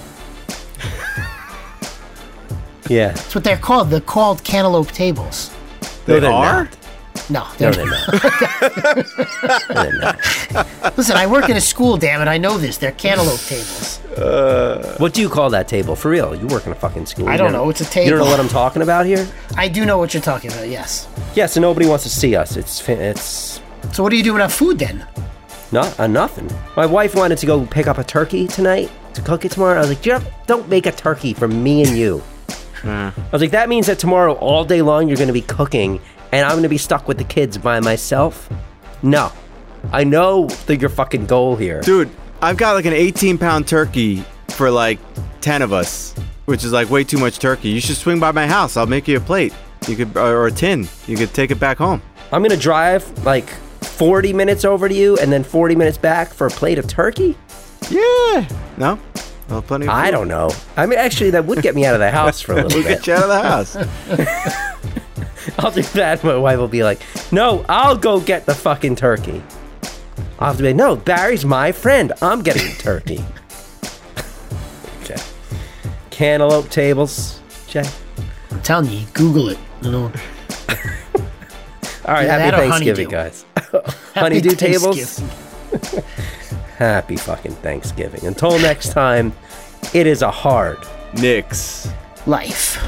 Yeah, that's what they're called. They're called cantaloupe tables. They are. Not. No, they're not. They're not. Listen, I work in a school, damn it. I know this. They're cantaloupe tables. What do you call that table? For real? You work in a fucking school. I don't know. It's a table. You don't know what I'm talking about here? I do know what you're talking about, yes. Yeah, so nobody wants to see us. It's. So what are you doing on food then? Nothing. My wife wanted to go pick up a turkey tonight to cook it tomorrow. I was like, don't make a turkey for me and you. I was like, that means that tomorrow all day long you're going to be cooking and I'm going to be stuck with the kids by myself? No. I know your fucking goal here. Dude, I've got an 18-pound turkey for 10 of us, which is way too much turkey. You should swing by my house. I'll make you a plate. You could, or a tin. You could take it back home. I'm going to drive 40 minutes over to you and then 40 minutes back for a plate of turkey? Yeah. No? Well, plenty of food. I don't know. I mean, actually, that would get me out of the house for a little bit. We'll get you out of the house. I'll do that. My wife will be like, no, I'll go get the fucking turkey. I'll have to be like, no, Barry's my friend. I'm getting the turkey. Okay. Cantaloupe tables. Jay? I'm telling you, Google it. All right, happy Thanksgiving, guys. Honeydew tables? Happy fucking Thanksgiving. Until next time, it is a hard Knicks life.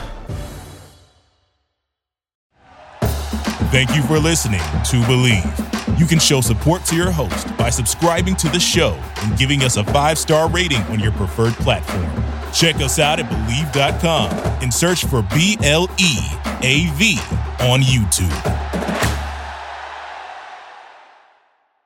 Thank you for listening to Believe. You can show support to your host by subscribing to the show and giving us a 5-star rating on your preferred platform. Check us out at Believe.com and search for BLEAV on YouTube.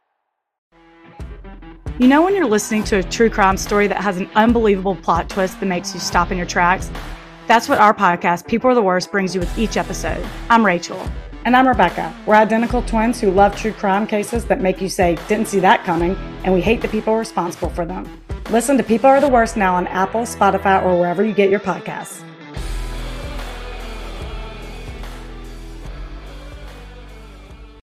You know when you're listening to a true crime story that has an unbelievable plot twist that makes you stop in your tracks? That's what our podcast, People Are the Worst, brings you with each episode. I'm Rachel. And I'm Rebecca. We're identical twins who love true crime cases that make you say, didn't see that coming, and we hate the people responsible for them. Listen to People Are the Worst now on Apple, Spotify, or wherever you get your podcasts.